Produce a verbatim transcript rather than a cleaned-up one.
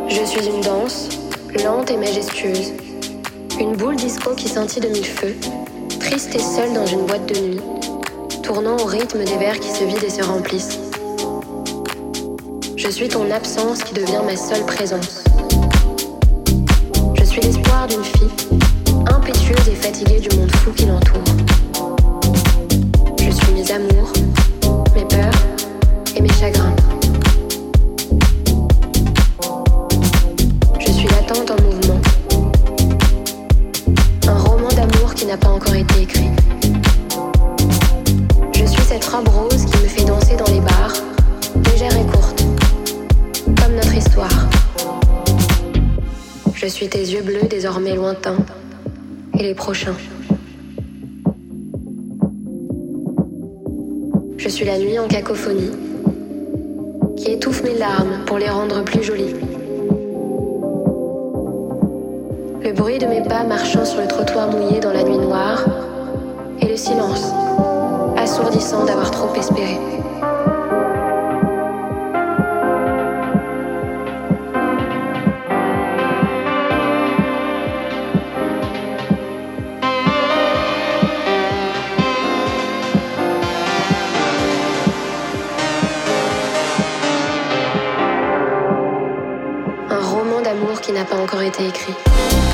Je suis une danse, lente et majestueuse. Une boule disco qui scintille de mille feux, triste et seule dans une boîte de nuit, tournant au rythme des verres qui se vident et se remplissent. Je suis ton absence qui devient ma seule présence. Je suis l'espoir d'une fille, impétueuse et fatiguée du monde fou qui l'entoure. Je suis mes amours, mes peurs et mes chagrins. Je suis l'attente en mouvement. Un roman d'amour qui n'a pas encore été écrit. Je suis cette robe rose qui me fait danser dans les bars, légère et courte, comme notre histoire. Je suis tes yeux bleus désormais lointains et les prochains. Je suis la nuit en cacophonie qui étouffe mes larmes pour les rendre plus jolies. Le bruit de mes pas marchant sur le trottoir mouillé dans la nuit noire et le silence assourdissant d'avoir trop espéré. Un roman d'amour qui n'a pas encore été écrit.